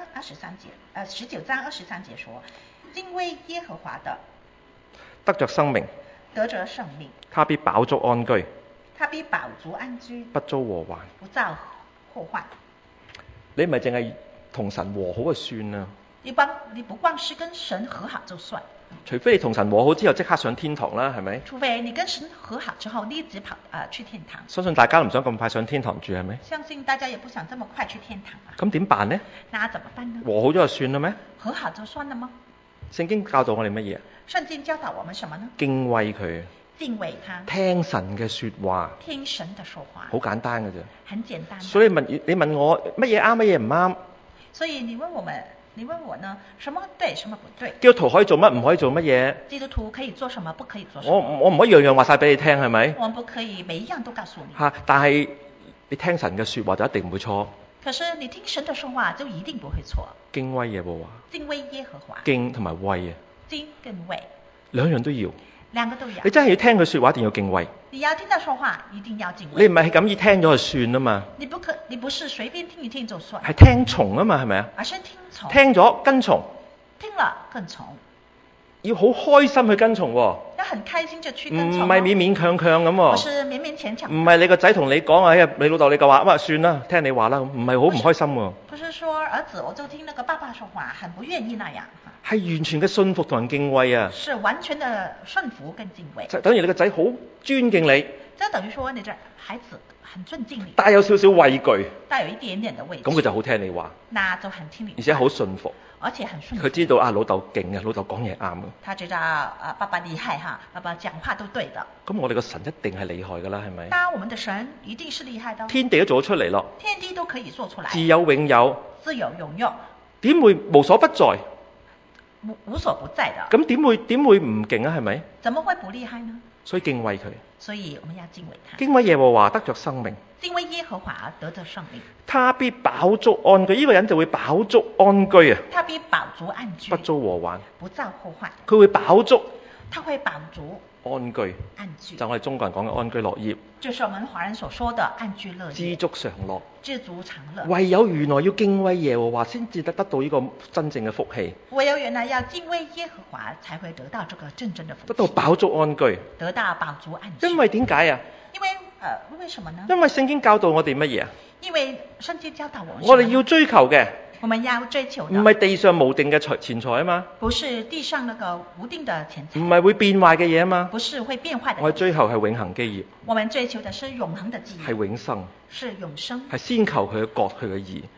23節說，敬畏耶和華的， 得着生命， 得着生命， 他必飽足安居， 他必飽足安居， 不遭禍患， 不遭禍患。 你咪淨係同神和好就算啦。 你不光是跟神和好就算， 除非你同神和好之後即刻上天堂啦，係咪？ 除非你跟神和好之後立即去天堂。 相信大家唔想咁快上天堂住，係咪？ 相信大家也不想這麼快去天堂啊。 咁點辦呢？ 那怎麼辦呢？ 和好咗就算啦咩？ 和好就算了嗎？ 聖經教導我哋乜嘢？ 聖經教導我們什麼呢？ 敬畏佢， 敬畏他， 聽神嘅說話， 聽神的說話， 好簡單嘅啫。 很簡單。 所以你問我乜嘢啱，乜嘢唔啱？ 所以你問我呢，什麼對，什麼不對？ 基督徒可以做乜，唔可以做乜嘢？ 基督徒可以做什麼，不可以做什麼？ 我唔可以樣樣話晒俾你聽，係咪？ 我們不可以每一樣都告訴你。 但係你聽神嘅說話就一定唔會錯。 可是你聽神的說話就一定不會錯。 敬畏耶和華， 敬畏耶和華， 敬同埋畏啊， 敬跟畏兩樣都要。 兩個都要。 你真係要聽佢說話，一定要敬畏。 你要聽他說話，一定要敬畏。 你唔係咁意聽咗就算啊嘛。 你不是隨便聽一聽就算。 係聽從啊嘛，係咪啊？ 而是聽從。 聽咗跟從。 聽了跟從。 要好開心去跟從喎。 要很開心就去跟從。 唔係勉勉強強咁喎。 不是勉勉強強。 唔係你個仔同你講啊，你老豆你嘅話，咁啊算啦，聽你話啦，唔係好唔開心喎。 不是說兒子我就聽那個爸爸說話，很不願意那樣。 係完全嘅信服同人敬畏啊。 是完全的順服跟敬畏。 就等於你個仔好尊敬你。 這等於說你這孩子很尊敬你。 帶有少少畏懼。 帶有一點點的畏懼。 咁佢就好聽你話。 那就很聽你話。 而且好信服。 而且很順服。 佢知道老豆勁啊，老豆講嘢啱啊。 他知道爸爸厲害哈，爸爸講話都對的。 咁我哋個神一定係厲害㗎啦，係咪？ 那我們的神一定是厲害的。 天地都做得出嚟咯。 天地都可以做出來。 自有永有。 自有永有。點會無所不在？ 無所不在的。 咁點會唔勁啊？係咪？ 怎麼會不厲害呢？ 所以敬畏佢。 所以我們要敬畏他。 敬畏耶和華得着生命。 敬畏耶和華得着生命。 他必飽足安居，呢個人就會飽足安居啊！ 他必飽足安居。 不遭禍患。 不遭禍患。 佢會飽足。 他會飽足。 安居。 安居。 就我哋中國人講嘅安居樂業。 就是我們華人所說的安居樂業。 知足常樂。 知足常樂。 唯有原來要敬畏耶和華，先至得到呢個真正嘅福氣。 唯有原來要敬畏耶和華，才會得到這個真正的福氣。 得到飽足安居。 得到飽足安居。 因為點解啊？ 為什麼呢？ 因為聖經教導我哋乜嘢啊？ 因為聖經教導我們。 我哋要追求嘅。 我們要追求的。 唔係地上無定嘅錢財啊嘛。 不是地上那個無定的錢財。 唔係會變壞嘅嘢啊嘛。 不是會變壞的。 我哋追求係永恆基業。 我們追求的是永恆的基業。 係永生。 是永生。 係先求佢嘅國，佢嘅義。 是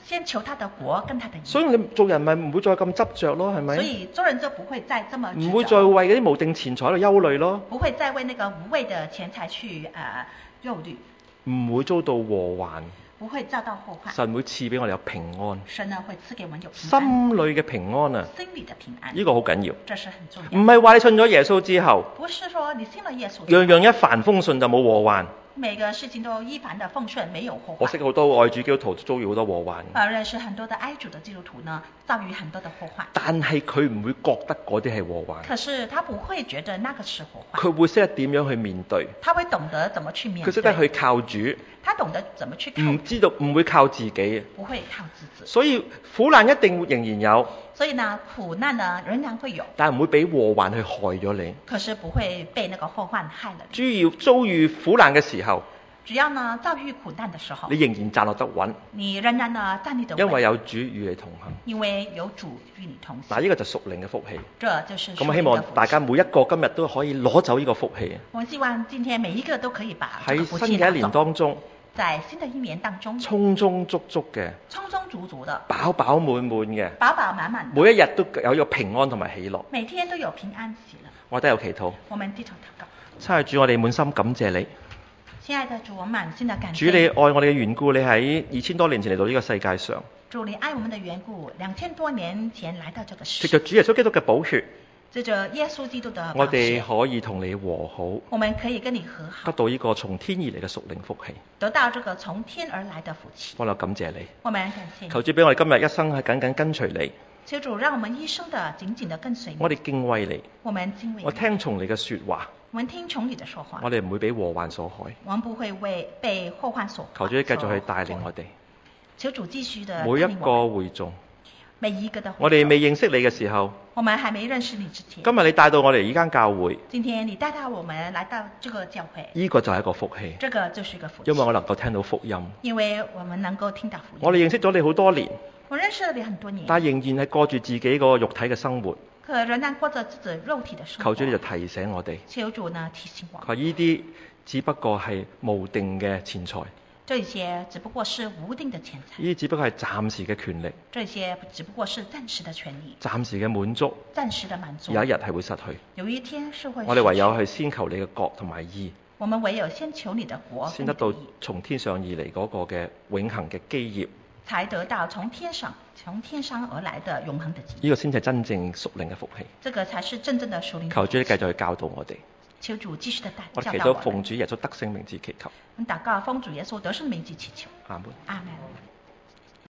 先求他的國跟他的義。 所以你做人咪唔會再咁執着咯，係咪？ 所以做人就不會再這麼執着， 唔會再為嗰啲無定錢財喺度憂慮咯， 不會再為那個無謂的錢財去憂慮， 唔會遭到禍患。 不會遭到禍患。 神會賜俾我哋有平安， 神呢會賜給我們有平安， 心裏嘅平安啊！ 心裏的平安， 呢個好緊要。 這是很重唔要。 係話你信咗耶穌之後， 不是說你信了耶穌， 樣樣一帆風順就冇禍患。 每個事情都一帆的風順，沒有禍我患。 識好多愛主基督徒遭遇好多禍患， 認識很多的愛主的基督徒呢，遭遇很多的禍患。 但係佢唔會覺得嗰啲係禍患， 可是他不會覺得那個是禍患， 佢會識得點樣去面對， 他會懂得怎麼去面對， 佢識得去靠主， 他懂得怎麼去靠主， 唔知道唔會靠自己， 不會靠自己。 所以苦難一定仍然有， 所以呢，苦難呢仍然會有， 但係唔會俾禍患去害咗你。 可是不會被那個禍患害了你。 主要遭遇苦難嘅時候， 只要呢遭遇苦難的時候， 你仍然站落得穩， 你仍然呢站立得穩， 因為有主與你同行。 因為有主與你同行。 嗱，呢個就屬靈嘅福氣。 這就是屬靈的福氣。 咁希望大家每一個今日都可以攞走呢個福氣。 我希望今天每一個都可以把這個喺福氣新嘅一年當中， 在新的一年當中， 充充足足嘅， 充充足足的， 飽飽滿滿嘅， 飽飽滿滿的， 每一日都有一個平安同埋喜樂。 每天都有平安喜樂。 我都有祈禱。 我們低頭禱告。 親愛的主，我哋滿心感謝你。 親愛的主，我滿心的感謝。 主，你愛我哋嘅緣故，你喺2000多年前嚟到呢個世界上， 主，你愛我們的緣故，2000多年前來到這個世藉着主耶穌基督嘅寶血， 藉着耶穌基督的寶血， 我哋可以同你和好， 我們可以跟你和好， 得到呢個從天而嚟嘅屬靈福氣。 得到這個從天而來的福氣。 我哋感謝你， 我們感謝你。 求主俾我哋今日一生係緊緊跟隨你。 求主讓我們一生的緊緊的跟隨你。 我哋敬畏你， 我們敬畏你。 我聽從你嘅說話， 我們聽從你的說話。 我哋唔會俾禍患所害。 我們不會被禍患所害。 求主繼續去帶領我哋。 求主繼續的每一個會眾， 每一個的會眾， 我哋未認識你嘅時候， 我們還沒認識你之前， 今日你帶到我哋呢間教會， 今天你帶到我們來到這個教會， 呢個就係一個福氣， 這個就是一個福氣， 因為我能夠聽到福音， 因為我們能夠聽到福音。 我哋認識咗你好多年， 我認識了你很多年， 但仍然係過住自己個肉體嘅生活。 可仍然過着自己肉體的生活。 求主你就提醒我哋， 求主呢提醒我們， 佢呢啲只不過係無定嘅錢財， 這些只不過是無定的錢財， 呢啲只不過係暫時嘅權力， 這些只不過是暫時的權利， 暫時嘅滿足， 暫時的滿足， 有一日係會失去。 有一天是會失去。 我哋唯有去先求你嘅國同埋義， 我們唯有先求你的國， 先得到從天上而嚟嗰個嘅永恆嘅基業， 才得到從天上而來的永恆的基業。 呢個先係真正屬靈嘅福氣。 這個才是真正的屬靈的福氣。 求主你繼續去教導我哋。 求主繼續的我哋祈禱教導我們。 奉主耶穌得勝名字祈求。 禱告奉主耶穌得勝名字祈求。 阿門。 阿門。